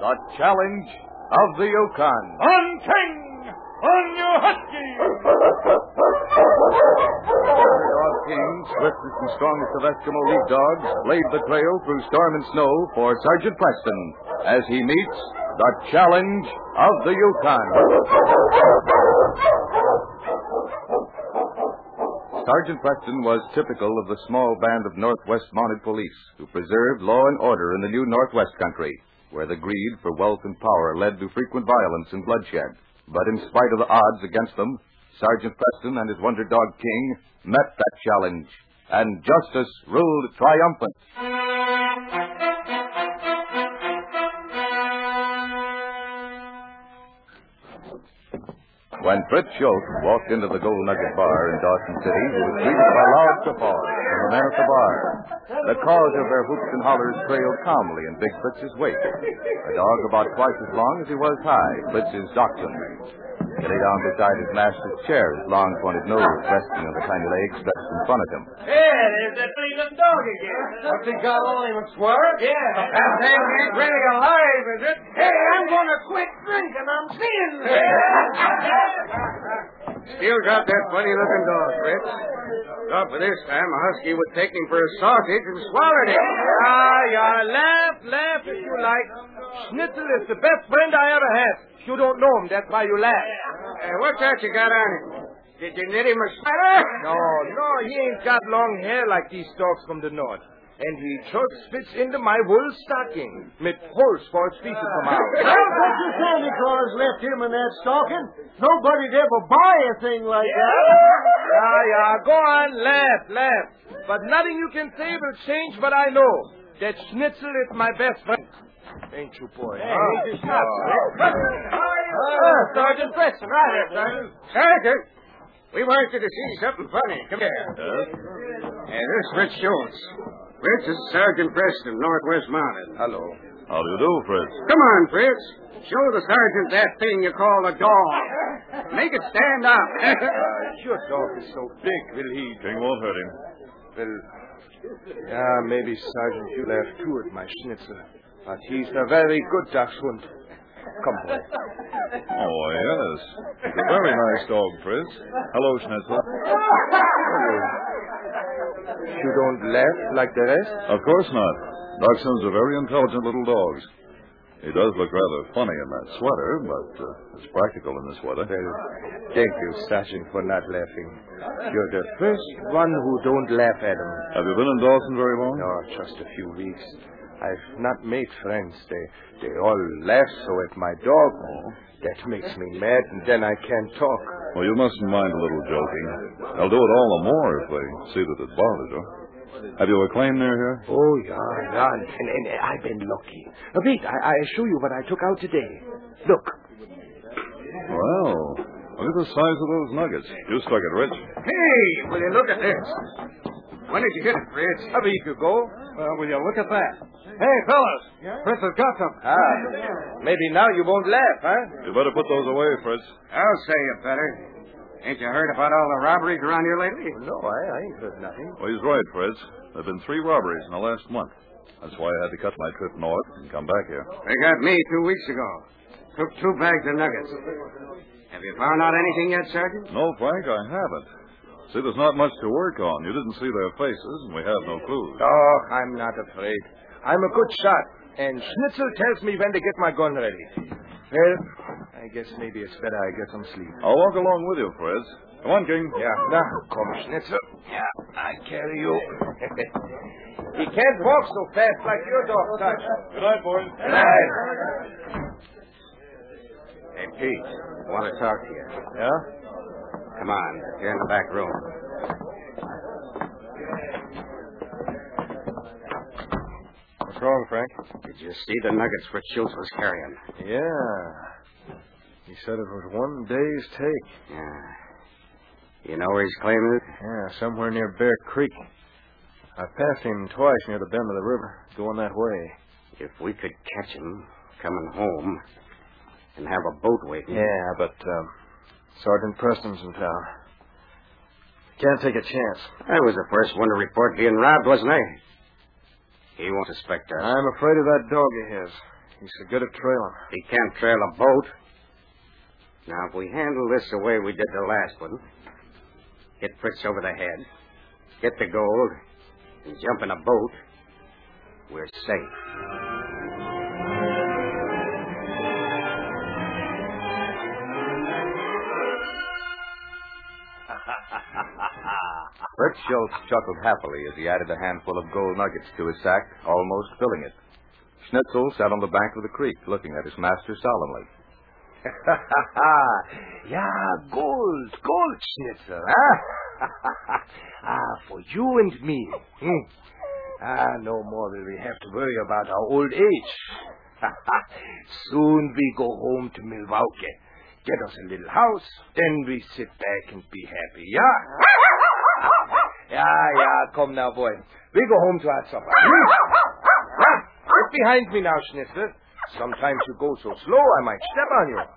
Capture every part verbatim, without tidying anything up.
The Challenge of the Yukon. On King! On your husky! Dog King, swiftest and strongest of Eskimo lead dogs, laid the trail through storm and snow for Sergeant Preston as he meets the Challenge of the Yukon. Sergeant Preston was typical of the small band of Northwest Mounted Police who preserved law and order in the new Northwest country, where the greed for wealth and power led to frequent violence and bloodshed. But in spite of the odds against them, Sergeant Preston and his wonder dog King met that challenge, and justice ruled triumphant. When Fritz Schultz walked into the Gold Nugget Bar in Dawson City, he was greeted by loud guffaws from the men at the bar. The cause of their hoots and hollers trailed calmly in Big Fritz's wake. A dog about twice as long as he was high, Fritz's dachshund. He lay down beside his master's chair, his long pointed nose resting on the tiny legs stretched in front of him. Hey, there's that pretty little dog again. What's he got on him, Squire? Yeah. That thing ain't really alive, is it? Hey, I'm going to quit drinking. I'm seeing this. Still got that funny-looking dog, Fritz. Thought for this time a husky would take him for a sausage and swallowed him. Ah, yeah, laugh, laugh if you like. Schnitzel is the best friend I ever had. You don't know him, that's why you laugh. Uh, what's that you got on him? Did you knit him a sweater? No, no, he ain't got long hair like these dogs from the north. And he just fits into my wool stocking, with holes for his feet to come out. Well, what you Santa Claus left him in that stocking? Nobody'd ever buy a thing like that. Yeah, yeah, go on, laugh, laugh. But nothing you can say will change what I know. That Schnitzel is my best friend. Ain't you, boy? Hey, huh? he's a shot. Oh, Sergeant Preston, right here, Sergeant. Sergeant, we want you to see something funny. Come here. Yes? Hey, this is Fritz Schultz. Fritz is Sergeant Preston, Northwest Mounted. Hello. How do you do, Fritz? Come on, Fritz. Show the sergeant that thing you call a dog. Make it stand up. Uh, your dog is so big, will he? King won't hurt him. Well, yeah, maybe, Sergeant, you laugh too at my Schnitzel. But he's a very good dachshund. Come, boy. Oh, yes. It's a very nice dog, Fritz. Hello, Schnitzel. You don't laugh like the rest? Of course not. Dachshunds are very intelligent little dogs. He does look rather funny in that sweater, but uh, it's practical in this weather. Well, thank you, Sergeant, for not laughing. You're the first one who don't laugh at him. Have you been in Dawson very long? No, just a few weeks. I've not made friends. They they all laugh so at my dog. That makes me mad, and then I can't talk. Well, you mustn't mind a little joking. They'll do it all the more if they see that it bothers you. Have you a claim near here? Oh, yeah, yeah, and, and, and I've been lucky. Uh, wait, I, I show you what I took out today. Look. Well, look at the size of those nuggets. You struck it rich. Hey, will you look at this? When did you get it, Fritz? A week ago. Well, will you look at that? Hey, fellas. Yeah? Fritz has got some. Ah, maybe now you won't laugh, huh? You better put those away, Fritz. I'll say you better. Ain't you heard about all the robberies around here lately? No, I, I ain't heard nothing. Well, he's right, Fritz. There have been three robberies in the last month. That's why I had to cut my trip north and come back here. They got me two weeks ago. Took two bags of nuggets. Have you found out anything yet, Sergeant? No, Frank, I haven't. See, there's not much to work on. You didn't see their faces, and we have no clues. Oh, I'm not afraid. I'm a good shot, and Schnitzel tells me when to get my gun ready. Well, I guess maybe it's better I get some sleep. I'll walk along with you, Fritz. Come on, King. Yeah, now, come, Schnitzel. Yeah, I carry you. He can't walk so fast like your dog, Sergeant. Good night, boys. Good night. Hey, Pete, I want to talk to you. Yeah? Come on, you're in the back room. What's wrong, Frank? Did you see the nuggets Fritz Schultz was carrying? Yeah. He said it was one day's take. Yeah. You know where he's claiming it? Yeah, somewhere near Bear Creek. I passed him twice near the bend of the river, going that way. If we could catch him coming home and have a boat waiting. Yeah, but um, Sergeant Preston's in town. Can't take a chance. I was the first one to report being robbed, wasn't I? He won't suspect us. I'm afraid of that dog of his. He's so good at trailing. He can't trail a boat. Now, if we handle this the way we did the last one, hit Fritz over the head, get the gold, and jump in a boat, we're safe. Fritz Schultz chuckled happily as he added a handful of gold nuggets to his sack, almost filling it. Schnitzel sat on the bank of the creek, looking at his master solemnly. Yeah, gold, gold, Schnitzel, huh? Ah, for you and me. Hmm. Ah, no more will we have to worry about our old age. Soon we go home to Milwaukee, get us a little house, then we sit back and be happy, yeah? Yeah, yeah, come now, boy. We go home to our supper. Get behind me now, Schnitzel. Sometimes you go so slow, I might step on you.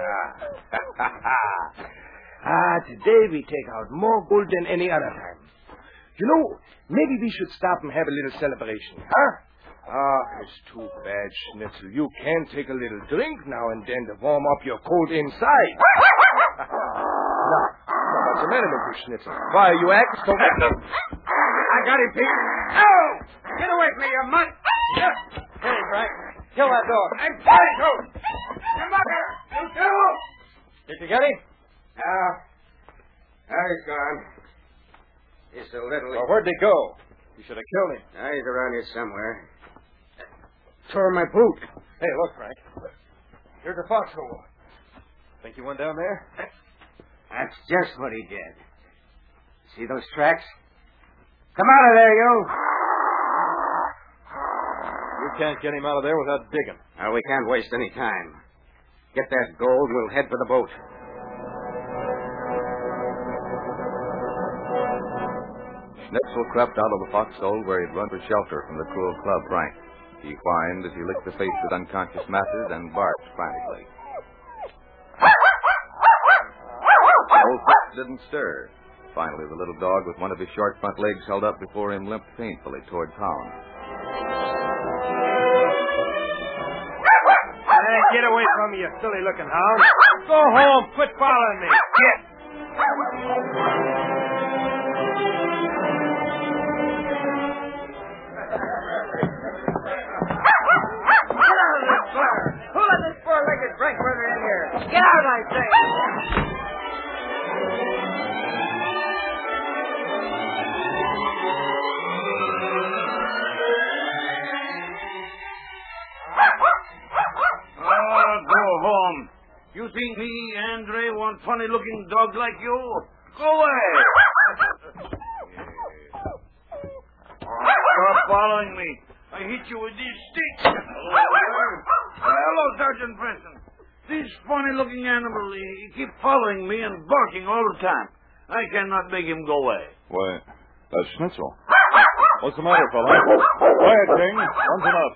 Ah, ah today we take out more gold than any other time. You know, maybe we should stop and have a little celebration, huh? Ah, it's too bad, Schnitzel. You can take a little drink now and then to warm up your cold inside. Now, what's the matter with you, Schnitzel? Why, you act so... I got him, Pete. Oh! Get away from me, you mutt! Hey, Frank. Kill that dog. I'm trying to! Come on here! You too! Did you get him? Ah. Ah, he's gone. He's a little... Well, where'd they go? You should have killed him. Ah, he's around here somewhere. Tore my boot. Hey, look, Frank. Here's a foxhole. Think he went down there? That's just what he did. See those tracks? Come out of there, you! You can't get him out of there without digging. Now, we can't waste any time. Get that gold, we'll head for the boat. Schnitzel crept out of the foxhole where he'd run for shelter from the cruel club Frank. He whined as he licked the face with unconscious masses and barked frantically. Old Fritz didn't stir. Finally, the little dog with one of his short front legs held up before him limped painfully toward town. Hey, get away from me, you silly-looking hound. Go home. Quit following me. Get. Who let this four-legged drink brother in here? Get out, I say! Oh, go home. You think me, Andre, want funny-looking dog like you? Go away. Stop following me. I hit you with these sticks. Hello, Sergeant Preston. This funny-looking animal, he, he keeps following me and barking all the time. I cannot make him go away. Why, that's Schnitzel. What's the matter, fella? Quiet, King. One's enough.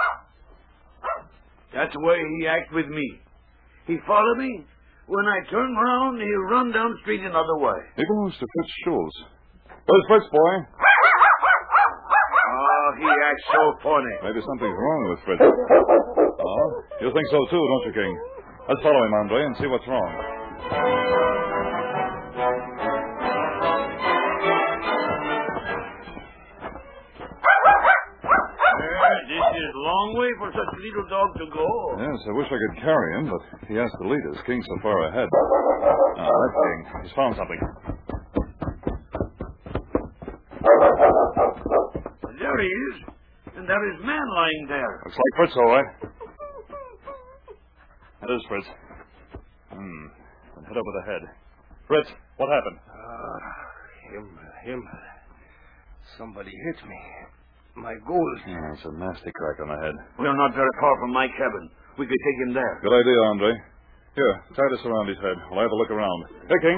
That's the way he acts with me. He follow me. When I turn around, he'll run down the street another way. He belongs to Fritz Schultz. Where's Fritz, boy? Oh, he acts so funny. Maybe something's wrong with Fritz. Oh, you think so too, don't you, King? Let's follow him, Andre, and see what's wrong. A long way for such a little dog to go. Yes, I wish I could carry him, but he has to lead us. King's so far ahead. Ah, that's King. He's found something. There he is. And there is man lying there. Looks like Fritz, all right. That is Fritz. Hmm. And head over the head. Fritz, what happened? Ah, uh, him, him. Somebody hit me. My gold. Yeah, it's a nasty crack on the head. We're not very far from my cabin. We could take him there. Good idea, Andre. Here, tie this around his head. We'll have a look around. Hey, King.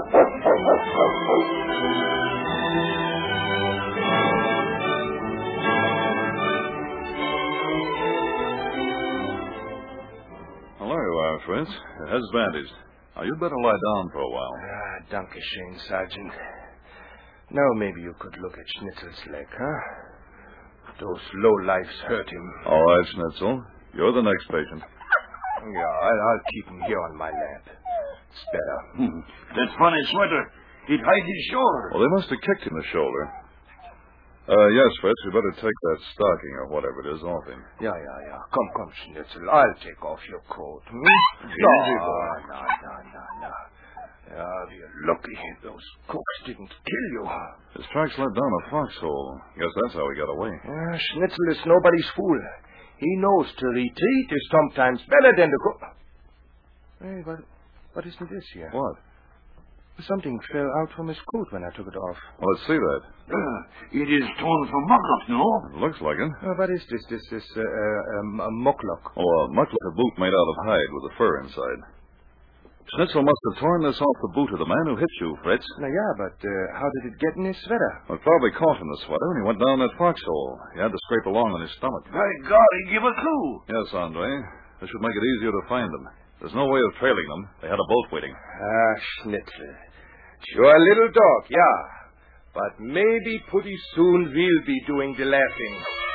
Well, there you are, Fritz. Your head's bandaged. Now, you'd better lie down for a while. Ah, danke schön, Sergeant. Now maybe you could look at Schnitzel's leg, huh? Those lowlifes hurt him. All right, Schnitzel. You're the next patient. Yeah, I'll, I'll keep him here on my lap. It's better. Hmm. That funny sweater. It hides his shoulder. Well, they must have kicked in the shoulder. Uh, yes, Fritz, we better take that stocking or whatever it is off him. Yeah, yeah, yeah. Come, come, Schnitzel. I'll take off your coat. Hmm? Easy, no, boy. no, no, no, no. Yeah, we're lucky those cooks didn't kill you. His tracks led down a foxhole. Guess that's how he got away. Yeah, Schnitzel is nobody's fool. He knows to retreat is sometimes better than to go... Hey, what, what isn't this here? What? Something fell out from his coat when I took it off. Well, let's see that. Uh, it is torn from Mucklock, no? It looks like it. Uh, what is this? This is uh, uh, um, a mucklock. Oh, a mucklock, a boot made out of hide with a fur inside. Schnitzel must have torn this off the boot of the man who hit you, Fritz. Now, yeah, but uh, how did it get in his sweater? Well, it probably caught in the sweater when he went down that foxhole. He had to scrape along on his stomach. By God, he give a clue. Yes, Andre. This should make it easier to find them. There's no way of trailing them. They had a boat waiting. Ah, Schnitzel. You're a little dog, yeah. But maybe pretty soon we'll be doing the laughing.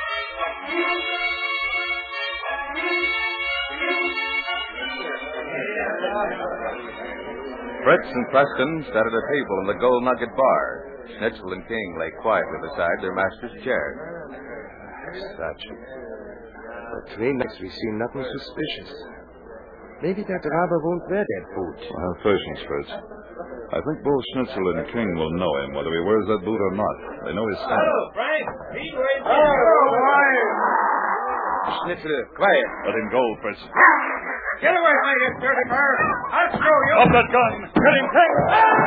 Fritz and Preston sat at a table in the Gold Nugget Bar. Schnitzel and King lay quietly beside their master's chair. Sergeant, for three nights we've seen nothing suspicious. Maybe that robber won't wear that boot. Well, have patience, Fritz. I think both Schnitzel and King will know him, whether he wears that boot or not. They know his style. Oh, Frank, Pete, wait a Schnitzel, quiet. Let him go, Fritz. Get away from me, you dirty bird. I'll show you. Up that gun! Get him, King!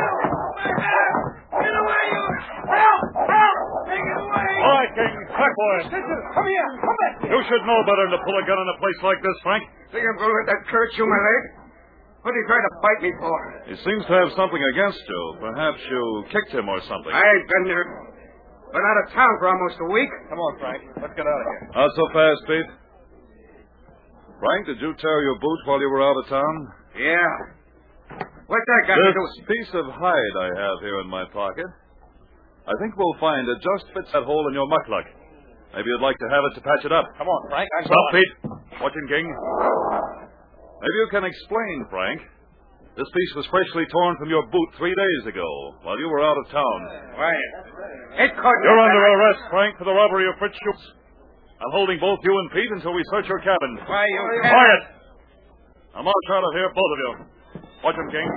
Get away, you. Help! Help! Take it away. All right, King. Back, boy. Schnitzel, come here. Come back here. You should know better than to pull a gun in a place like this, Frank. Think I'm going to let that cur chew my leg? What are you trying to bite me for? He seems to have something against you. Perhaps you kicked him or something. I've been there. Been out of town for almost a week. Come on, Frank. Let's get out of here. Not so fast, Pete. Frank, did you tear your boot while you were out of town? Yeah. What's that got to do with... This piece of hide I have here in my pocket, I think we'll find it just fits that hole in your muckluck. Maybe you'd like to have it to patch it up. Come on, Frank. I'm Stop, Pete. Watching, King. Maybe you can explain, Frank. This piece was freshly torn from your boot three days ago while you were out of town. Why? It couldn't... You're under arrest, Frank, for the robbery of Fritz Schultz. I'm holding both you and Pete until we search your cabin. Why, you... Quiet! I'll march out of here, both of you. Watch him, King.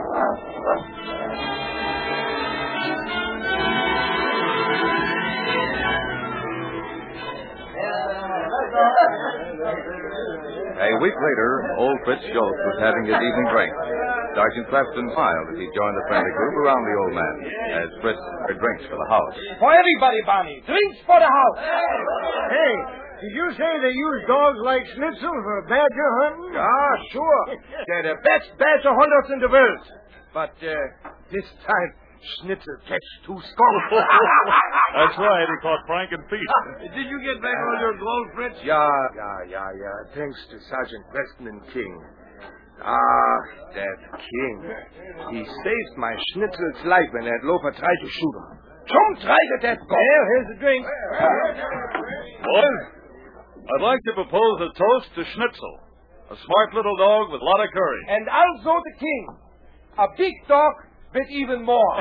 A week later, old Fritz Schultz was having his evening drink. Sergeant Preston smiled as he joined the friendly group around the old man, as Fritz ordered drinks for the house. For everybody, Barney. Drinks for the house. Hey, did you say they use dogs like Schnitzel for badger hunting? Ah, sure. They're the best badger hunters in the world. But uh, this time, Schnitzel catch two skunks. That's right. He caught Frank and Pete. Did you get back all your gold, Fritz? Yeah, yeah, yeah, yeah. Thanks to Sergeant Preston and King. Ah, that King. He saved my Schnitzel's life when that loafer tried to shoot him. Some tried at that gun. Well, here's the drink. Boys, I'd like to propose a toast to Schnitzel, a smart little dog with a lot of courage. And also the king. A big dog with even more.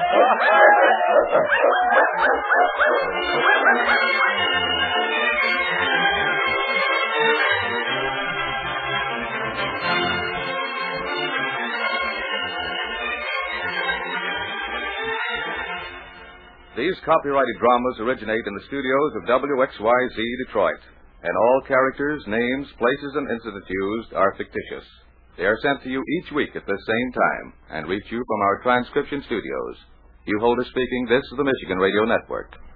These copyrighted dramas originate in the studios of W X Y Z Detroit, and all characters, names, places, and incidents used are fictitious. They are sent to you each week at the same time and reach you from our transcription studios. Hugh Holder speaking. This is the Michigan Radio Network.